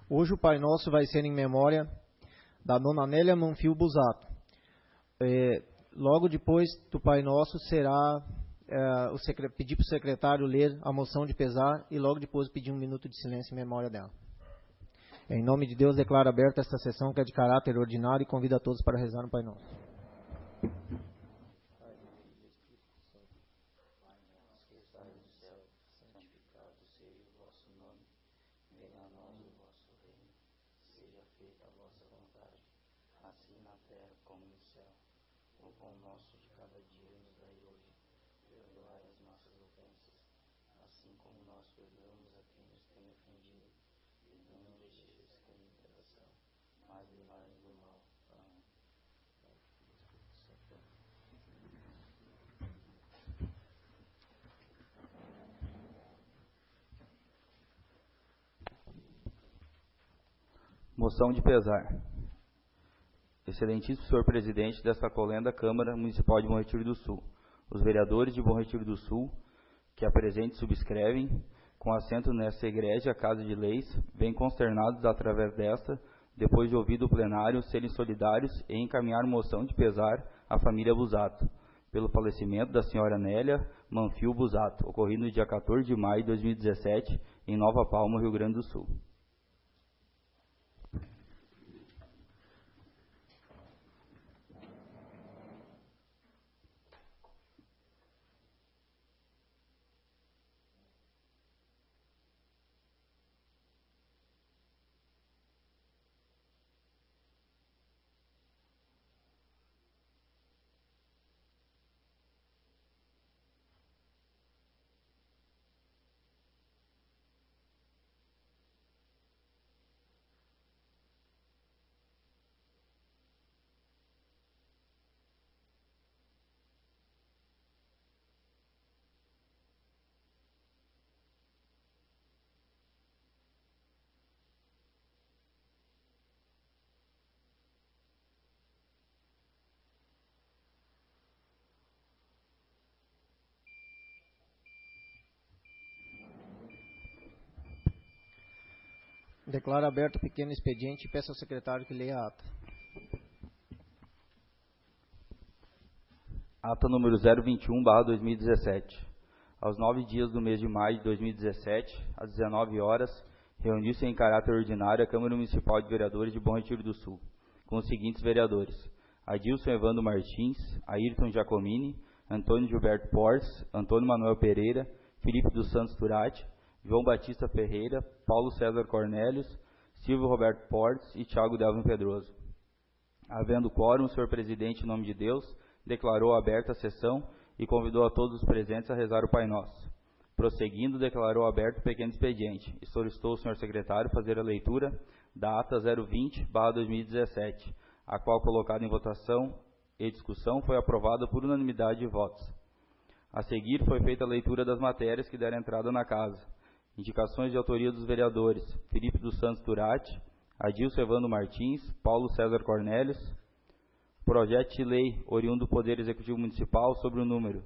Hoje o Pai Nosso vai ser em memória da Dona Nélia Manfio Busato. Logo depois do Pai Nosso será pedir para o secretário ler a moção de pesar e logo depois pedir um minuto de silêncio em memória dela. Em nome de Deus, declaro aberta esta sessão que é de caráter ordinário e convido a todos para rezar no Pai Nosso. Moção de pesar. Excelentíssimo senhor presidente desta colenda Câmara Municipal de Bom Retiro do Sul, os vereadores de Bom Retiro do Sul, que a presente subscrevem, com assento nesta igreja, Casa de Leis, vêm consternados através desta, depois de ouvido o plenário, serem solidários e encaminhar moção de pesar à família Busato, pelo falecimento da senhora Nélia Manfio Busato, ocorrido no dia 14 de maio de 2017, em Nova Palma, Rio Grande do Sul. Declaro aberto o pequeno expediente e peço ao secretário que leia a ata. Ata número 021/2017. Aos 9 dias do mês de maio de 2017, às 19 horas, reuniu-se em caráter ordinário a Câmara Municipal de Vereadores de Bom Retiro do Sul, com os seguintes vereadores: Adilson Evandro Martins, Ayrton Giacomini, Antônio Gilberto Portes, Antônio Manuel Pereira, Felipe dos Santos Turati, João Batista Ferreira, Paulo César Cornélios, Silvio Roberto Portes e Thiago Delvin Pedroso. Havendo quórum, o senhor presidente, em nome de Deus, declarou aberta a sessão e convidou a todos os presentes a rezar o Pai Nosso. Prosseguindo, declarou aberto o pequeno expediente e solicitou ao senhor secretário fazer a leitura da ata 020/2017, a qual, colocada em votação e discussão, foi aprovada por unanimidade de votos. A seguir, foi feita a leitura das matérias que deram entrada na casa. Indicações de autoria dos vereadores: Felipe dos Santos Turati, Adilson Evandro Martins, Paulo César Cornélios. Projeto de lei oriundo do Poder Executivo Municipal sobre o número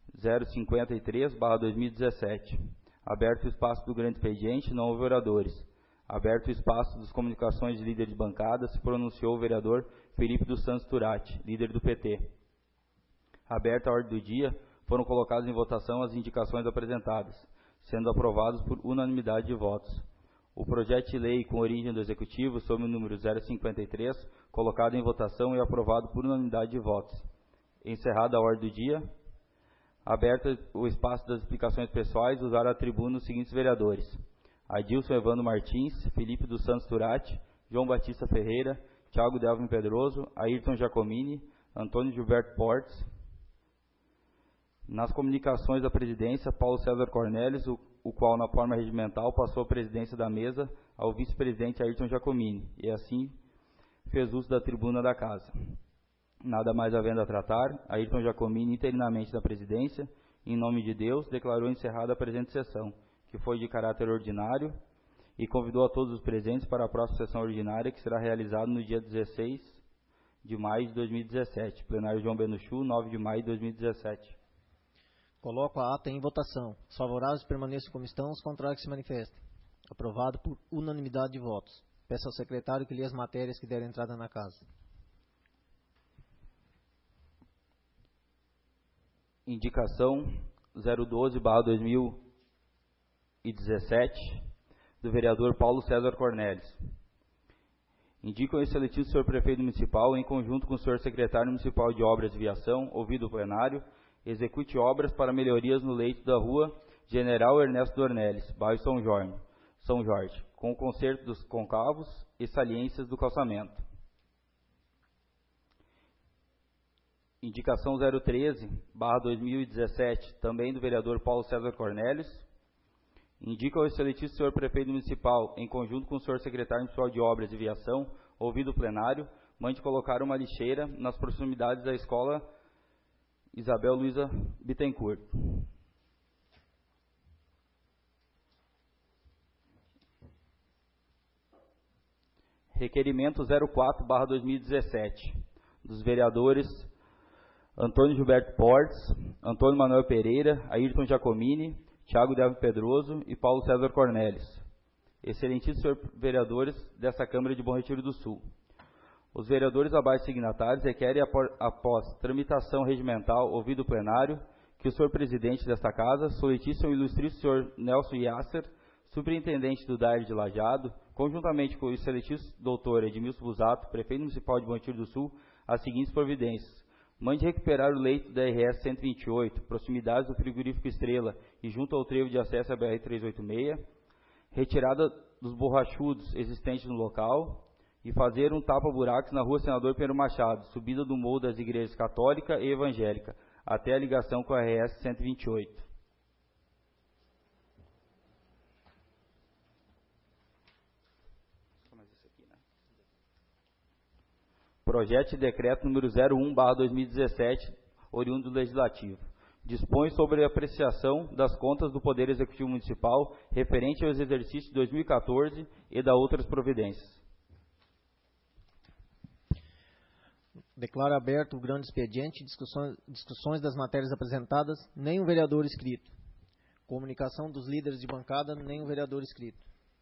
053/2017. Aberto o espaço do grande expediente, não houve oradores. Aberto o espaço das comunicações de líder de bancada, se pronunciou o vereador Felipe dos Santos Turati, líder do PT. Aberta a ordem do dia, foram colocadas em votação as indicações apresentadas, sendo aprovados por unanimidade de votos. O projeto de lei com origem do Executivo, sob o número 053, colocado em votação e aprovado por unanimidade de votos. Encerrada a ordem do dia, aberto o espaço das explicações pessoais, usaram a tribuna os seguintes vereadores: Adilson Evandro Martins, Felipe dos Santos Turati, João Batista Ferreira, Thiago Delvin Pedroso, Ayrton Giacomini, Antônio Gilberto Portes. Nas comunicações da presidência, Paulo César Cornélios, o qual, na forma regimental, passou a presidência da mesa ao vice-presidente Ayrton Giacomini, e assim fez uso da tribuna da casa. Nada mais havendo a tratar, Ayrton Giacomini, interinamente da presidência, em nome de Deus, declarou encerrada a presente sessão, que foi de caráter ordinário, e convidou a todos os presentes para a próxima sessão ordinária, que será realizada no dia 16 de maio de 2017, plenário João Benuchu, 9 de maio de 2017. Coloco a ata em votação. Os favoráveis permaneçam como estão, os contrários que se manifestem. Aprovado por unanimidade de votos. Peço ao secretário que lê as matérias que deram entrada na casa. Indicação 012/2017 do vereador Paulo César Cornelis. Indica o excelentíssimo senhor prefeito municipal, em conjunto com o senhor secretário municipal de obras e viação, ouvido o plenário, execute obras para melhorias no leito da rua General Ernesto Dornelles, bairro São Jorge, com o conserto dos concavos e saliências do calçamento. Indicação 013/2017, também do vereador Paulo César Cornelis. Indica ao excelentíssimo senhor prefeito municipal, em conjunto com o senhor secretário municipal de obras e viação, ouvido o plenário, mande colocar uma lixeira nas proximidades da escola Isabel Luiza Bittencourt. Requerimento 04/2017, dos vereadores Antônio Gilberto Portes, Antônio Manuel Pereira, Ayrton Giacomini, Thiago Delvio Pedroso e Paulo César Cornelis. Excelentíssimos senhores vereadores dessa Câmara de Bom Retiro do Sul. Os vereadores abaixo signatários requerem, após tramitação regimental, ouvido o plenário, que o senhor presidente desta casa, solicite ao ilustríssimo senhor Nelson Yasser, superintendente do DAER de Lajeado, conjuntamente com o excelentíssimo doutor Edmilson Busato, prefeito municipal de Bom Retiro do Sul, as seguintes providências. Mande recuperar o leito da RS 128, proximidades do frigorífico Estrela e junto ao trevo de acesso à BR 386, retirada dos borrachudos existentes no local e fazer um tapa-buracos na rua Senador Pedro Machado, subida do morro das igrejas católica e evangélica, até a ligação com a RS 128. Projeto de decreto número 01/2017, oriundo do Legislativo. Dispõe sobre a apreciação das contas do Poder Executivo Municipal referente aos exercícios de 2014 e da outras providências. Declaro aberto o grande expediente, discussões das matérias apresentadas, nenhum vereador inscrito. Comunicação dos líderes de bancada, nenhum vereador inscrito.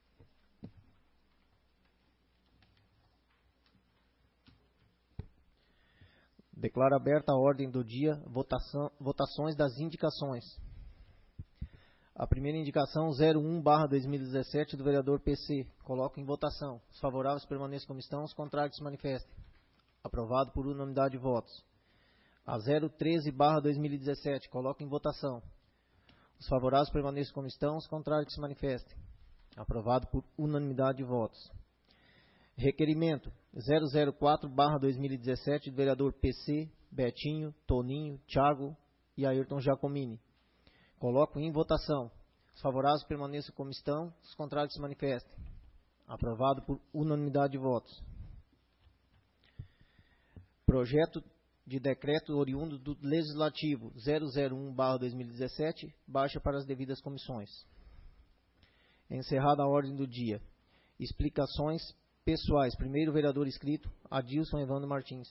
Declaro aberta a ordem do dia, votações das indicações. A primeira indicação, 01/2017, do vereador PC. Coloco em votação. Os favoráveis permaneçam como estão, os contrários se manifestem. Aprovado por unanimidade de votos. A 013/2017, coloco em votação. Os favoráveis permaneçam como estão, os contrários se manifestem. Aprovado por unanimidade de votos. Requerimento 004/2017, do vereador PC, Betinho, Toninho, Thiago e Ayrton Giacomini. Coloco em votação. Os favoráveis permaneçam como estão, os contrários se manifestem. Aprovado por unanimidade de votos. Projeto de decreto oriundo do Legislativo 001/2017, baixa para as devidas comissões. Encerrada a ordem do dia. Explicações pessoais. Primeiro vereador inscrito, Adilson Evandro Martins.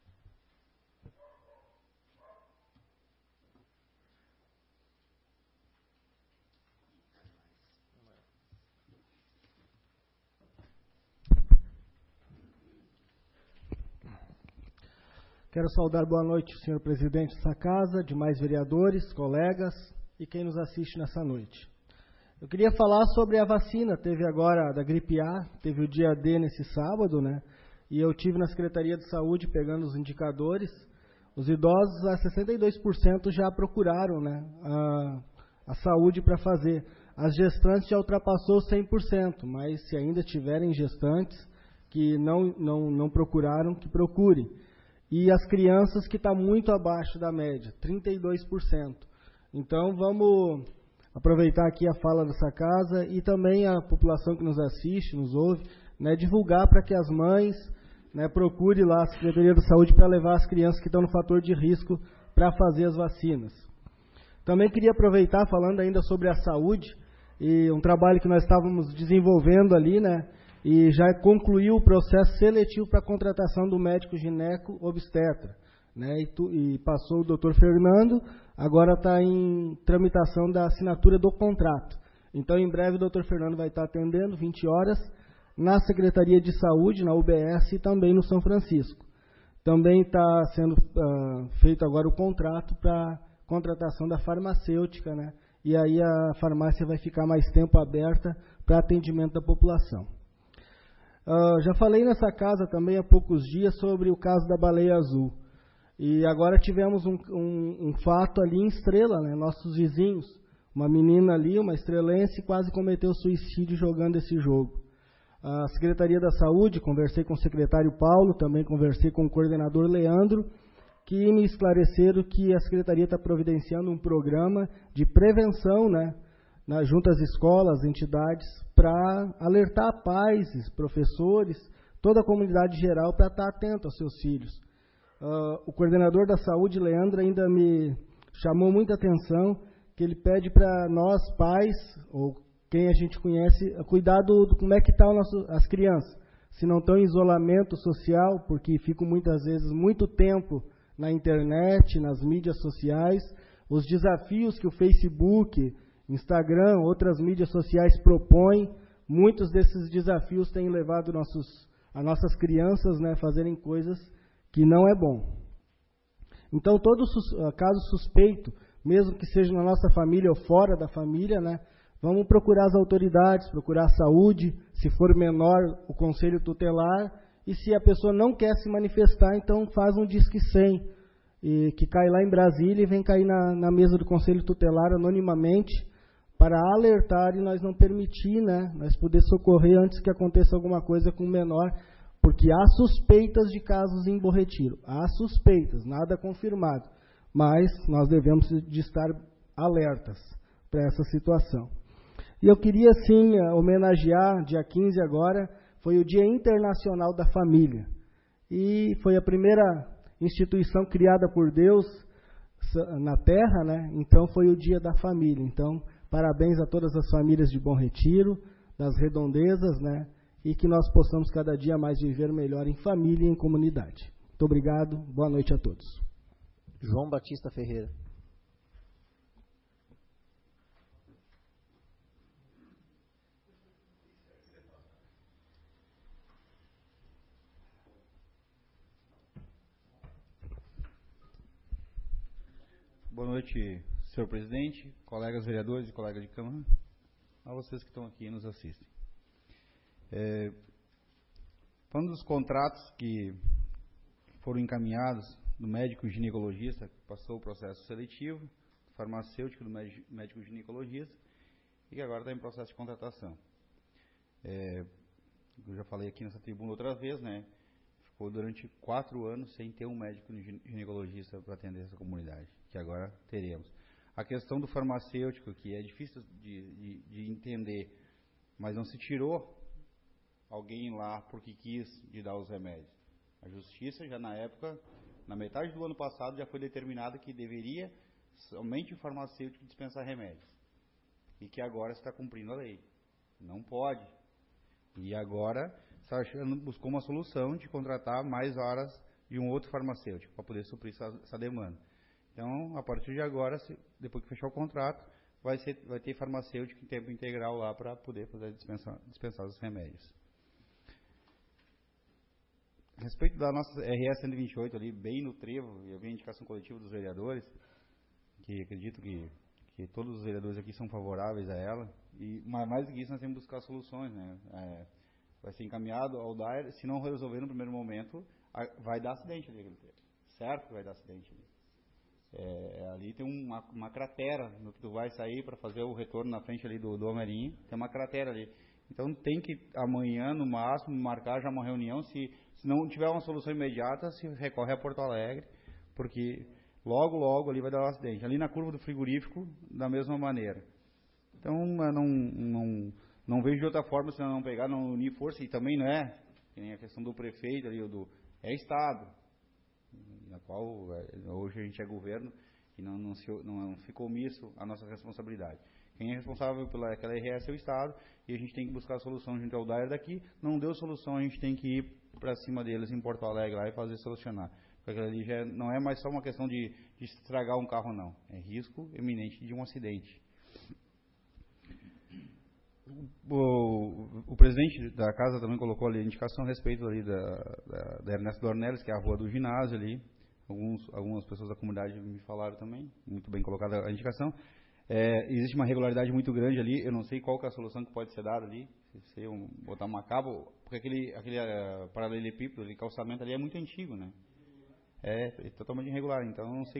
Quero saudar boa noite, senhor presidente dessa casa, demais vereadores, colegas e quem nos assiste nessa noite. Eu queria falar sobre a vacina. Teve agora da gripe A, teve o dia D nesse sábado, né? E eu tive na Secretaria de Saúde pegando os indicadores. Os idosos, a 62% já procuraram, né, a saúde para fazer. As gestantes já ultrapassou 100%, mas se ainda tiverem gestantes que não procuraram, que procurem. E as crianças, que está muito abaixo da média, 32%. Então, vamos aproveitar aqui a fala dessa casa e também a população que nos assiste, nos ouve, né, divulgar para que as mães, né, procurem lá a Secretaria de Saúde para levar as crianças que estão no fator de risco para fazer as vacinas. Também queria aproveitar, falando ainda sobre a saúde, e um trabalho que nós estávamos desenvolvendo ali, né, e já concluiu o processo seletivo para a contratação do médico gineco-obstetra, né, e passou o doutor Fernando, agora está em tramitação da assinatura do contrato. Então, em breve, o doutor Fernando vai estar atendendo, 20 horas, na Secretaria de Saúde, na UBS e também no São Francisco. Também está sendo feito agora o contrato para contratação da farmacêutica, né? E aí a farmácia vai ficar mais tempo aberta para atendimento da população. Já falei nessa casa também há poucos dias sobre o caso da baleia azul. E agora tivemos um fato ali em Estrela, né? Nossos vizinhos. Uma menina ali, uma estrelense, quase cometeu suicídio jogando esse jogo. A Secretaria da Saúde, conversei com o secretário Paulo, também conversei com o coordenador Leandro, que me esclareceram que a Secretaria está providenciando um programa de prevenção, né, junto às escolas, entidades, para alertar pais, professores, toda a comunidade geral para estar atento aos seus filhos. O coordenador da Saúde, Leandro, ainda me chamou muita atenção, que ele pede para nós, pais, ou quem a gente conhece, cuidar do como é que estão as crianças. Se não estão em isolamento social, porque ficam muitas vezes muito tempo na internet, nas mídias sociais, os desafios que o Facebook, Instagram, outras mídias sociais propõem, muitos desses desafios têm levado as nossas crianças, né, a fazerem coisas que não é bom. Então, todo caso suspeito, mesmo que seja na nossa família ou fora da família, né, vamos procurar as autoridades, procurar a saúde, se for menor, o conselho tutelar, e se a pessoa não quer se manifestar, então faz um Disque 100, que cai lá em Brasília e vem cair na mesa do conselho tutelar anonimamente, para alertar e nós não permitir, né, nós poder socorrer antes que aconteça alguma coisa com o menor, porque há suspeitas de casos em Bom Retiro, há suspeitas, nada confirmado, mas nós devemos de estar alertas para essa situação. E eu queria, sim, homenagear, dia 15 agora, foi o Dia Internacional da Família. E foi a primeira instituição criada por Deus na Terra, né? Então foi o Dia da Família. Então, parabéns a todas as famílias de Bom Retiro, das redondezas, né? E que nós possamos cada dia mais viver melhor em família e em comunidade. Muito obrigado, boa noite a todos. João Batista Ferreira. Boa noite, senhor presidente, colegas vereadores e colegas de Câmara, a vocês que estão aqui e nos assistem. Falando dos contratos que foram encaminhados do médico ginecologista, que passou o processo seletivo, do farmacêutico, do médico ginecologista, e que agora está em processo de contratação. Eu já falei aqui nessa tribuna outra vez, né? Ficou durante 4 anos sem ter um médico ginecologista para atender essa comunidade, que agora teremos. A questão do farmacêutico, que é difícil de entender, mas não se tirou alguém lá porque quis de dar os remédios. A justiça, já na época, na metade do ano passado, já foi determinada que deveria somente o farmacêutico dispensar remédios. E que agora está cumprindo a lei. Não pode. E agora buscou uma solução de contratar mais horas de um outro farmacêutico para poder suprir essa demanda. Então, a partir de agora, depois que fechar o contrato, vai ter farmacêutico em tempo integral lá para poder fazer dispensar os remédios. A respeito da nossa RS 128 ali, bem no trevo, eu vi a indicação coletiva dos vereadores, que acredito que todos os vereadores aqui são favoráveis a ela, mas mais do que isso nós temos que buscar soluções, né? Vai ser encaminhado ao DAER, se não resolver no primeiro momento, vai dar acidente ali, certo que vai dar acidente ali. Ali tem uma cratera no que tu vai sair para fazer o retorno na frente ali do Homerinho, tem uma cratera ali. Então tem que amanhã, no máximo, marcar já uma reunião, se não tiver uma solução imediata, se recorre a Porto Alegre, porque logo ali vai dar um acidente. Ali na curva do frigorífico, da mesma maneira. Então, não vejo de outra forma se não pegar, não unir força, e também não é, que nem a questão do prefeito ali, é Estado, na qual hoje a gente é governo, e não ficou omisso a nossa responsabilidade. Quem é responsável pela aquela RS é o Estado, e a gente tem que buscar a solução junto ao DAER daqui. Não deu solução, a gente tem que ir para cima deles em Porto Alegre lá e fazer solucionar. Porque aquilo ali já não é mais só uma questão de estragar um carro, não. É risco eminente de um acidente. O presidente da casa também colocou ali a indicação a respeito ali da Ernesto Dornelles, que é a rua do ginásio ali. Algumas pessoas da comunidade me falaram também, muito bem colocada a indicação. Existe uma regularidade muito grande ali, eu não sei qual que é a solução que pode ser dada ali, se botar uma cabo, porque aquele paralelepípedo, aquele calçamento ali é muito antigo, né? É totalmente irregular, então eu não sei...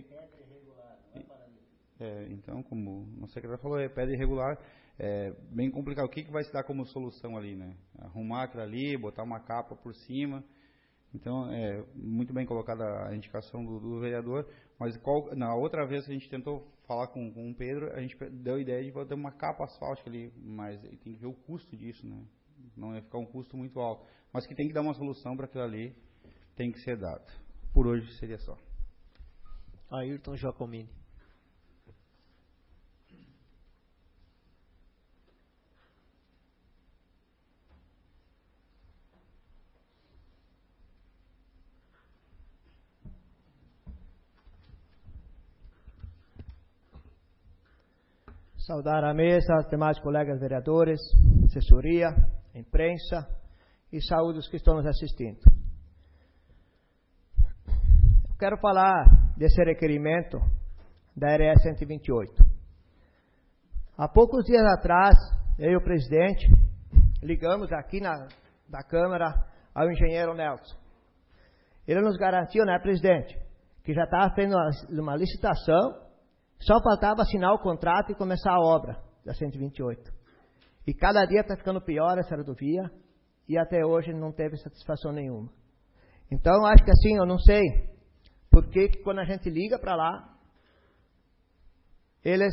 então, como o secretário falou, é pedra irregular, bem complicado. O que vai se dar como solução ali, né? Arrumar aquilo ali, botar uma capa por cima. Então, muito bem colocada a indicação do vereador, mas na outra vez que a gente tentou falar com o Pedro, a gente deu a ideia de botar uma capa asfáltica ali, mas tem que ver o custo disso, né? Não ia ficar um custo muito alto, mas que tem que dar uma solução para aquilo ali, tem que ser dado. Por hoje seria só. Ayrton Giacomini. Saudar a mesa, os demais colegas vereadores, assessoria, imprensa e saúde os que estão nos assistindo. Eu quero falar desse requerimento da RS 128. Há poucos dias atrás, eu e o presidente ligamos aqui da Câmara ao engenheiro Nelson. Ele nos garantiu, né, presidente, que já estava fazendo uma licitação. Só faltava assinar o contrato e começar a obra da 128. E cada dia está ficando pior essa rodovia e até hoje não teve satisfação nenhuma. Então, acho que assim, eu não sei por que quando a gente liga para lá, eles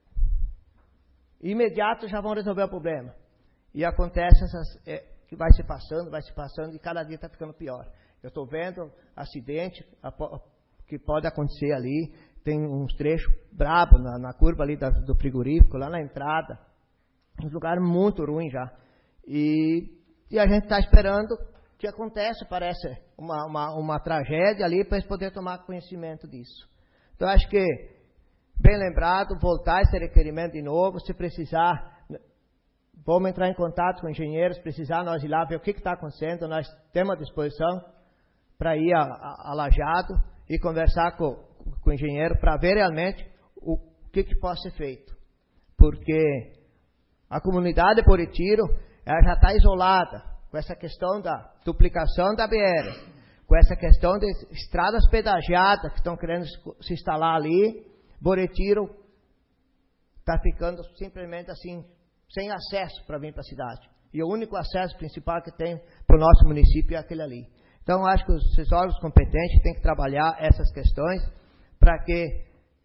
imediato já vão resolver o problema. E acontece que vai se passando e cada dia está ficando pior. Eu estou vendo acidente que pode acontecer ali. Tem uns trechos brabos na curva ali do frigorífico, lá na entrada. Um lugar muito ruim já. E a gente está esperando que aconteça, parece, uma tragédia ali para eles poderem tomar conhecimento disso. Então, acho que, bem lembrado, voltar esse requerimento de novo, se precisar, vamos entrar em contato com engenheiros, se precisar, nós ir lá ver o que está acontecendo, nós temos à disposição para ir a Lajeado e conversar com o engenheiro para ver realmente o que pode ser feito. Porque a comunidade de Boretiro ela já está isolada com essa questão da duplicação da BR, com essa questão de estradas pedagiadas que estão querendo se instalar ali. Boretiro está ficando simplesmente assim, sem acesso para vir para a cidade. E o único acesso principal que tem para o nosso município é aquele ali. Então, acho que os órgãos competentes têm que trabalhar essas questões para que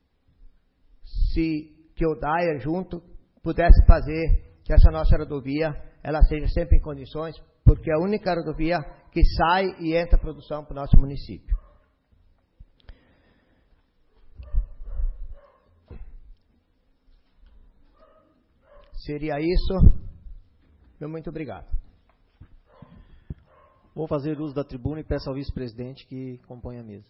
o DAER junto pudesse fazer que essa nossa rodovia ela seja sempre em condições, porque é a única rodovia que sai e entra produção para o nosso município. Seria isso. Muito obrigado. Vou fazer uso da tribuna e peço ao vice-presidente que compõe a mesa.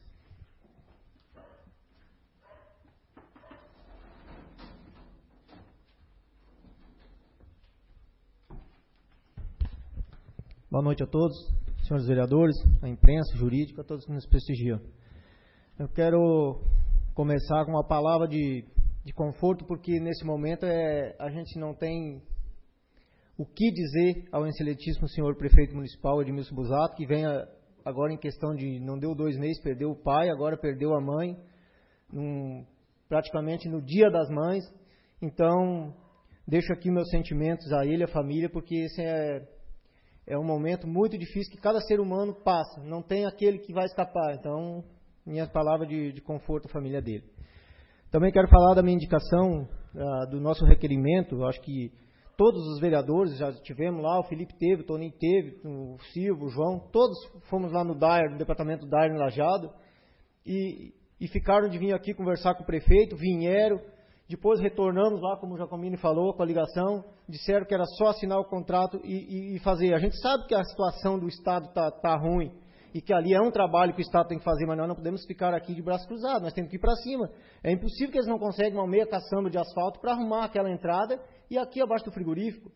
Boa noite a todos, senhores vereadores, a imprensa, jurídica, a todos que nos prestigiam. Eu quero começar com uma palavra de conforto, porque nesse momento a gente não tem o que dizer ao excelentíssimo senhor prefeito municipal, Edmilson Busato, que vem agora em questão de, não deu 2 meses, perdeu o pai, agora perdeu a mãe, praticamente no Dia das Mães. Então, deixo aqui meus sentimentos a ele, a família, porque esse é um momento muito difícil que cada ser humano passa, não tem aquele que vai escapar. Então, minha palavra de conforto à família dele. Também quero falar da minha indicação, do nosso requerimento. Eu acho que todos os vereadores já tivemos lá, o Felipe teve, o Toninho teve, o Silvio, o João, todos fomos lá no DAER, no departamento DAER em Lajeado, e ficaram de vir aqui conversar com o prefeito, vieram, depois retornamos lá, como o Giacomini falou, com a ligação, disseram que era só assinar o contrato e fazer. A gente sabe que a situação do Estado tá ruim, e que ali é um trabalho que o Estado tem que fazer, mas nós não podemos ficar aqui de braços cruzados, nós temos que ir para cima. É impossível que eles não conseguem uma meia caçamba de asfalto para arrumar aquela entrada e aqui abaixo do frigorífico.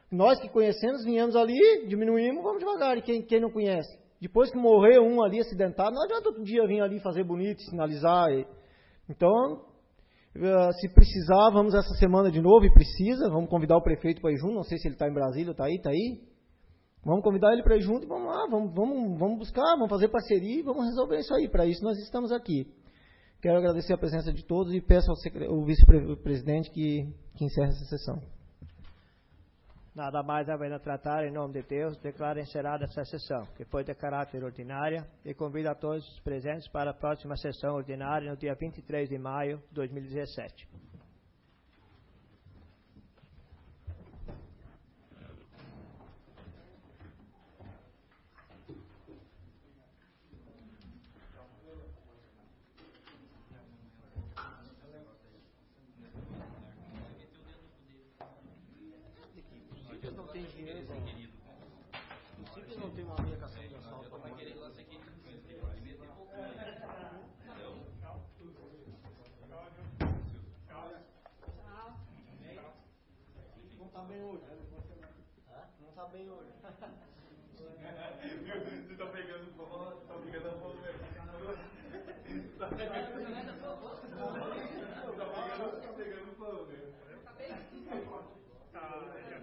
Nós que conhecemos, viemos ali, diminuímos, vamos devagar. E quem não conhece? Depois que morreu um ali acidentado, não adianta outro dia vir ali fazer bonito, sinalizar. Então, se precisar, vamos essa semana de novo, e precisa, vamos convidar o prefeito para ir junto, não sei se ele está em Brasília, está aí. Vamos convidar ele para ir junto e vamos lá, vamos buscar, vamos fazer parceria e vamos resolver isso aí. Para isso nós estamos aqui. Quero agradecer a presença de todos e peço ao vice-presidente que encerre essa sessão. Nada mais havendo a tratar, em nome de Deus, declaro encerrada essa sessão, que foi de caráter ordinária, e convido a todos os presentes para a próxima sessão ordinária, no dia 23 de maio de 2017. Não está bem hoje. Você está pegando fogo, está pegando fogo mesmo. Está pegando fogo mesmo.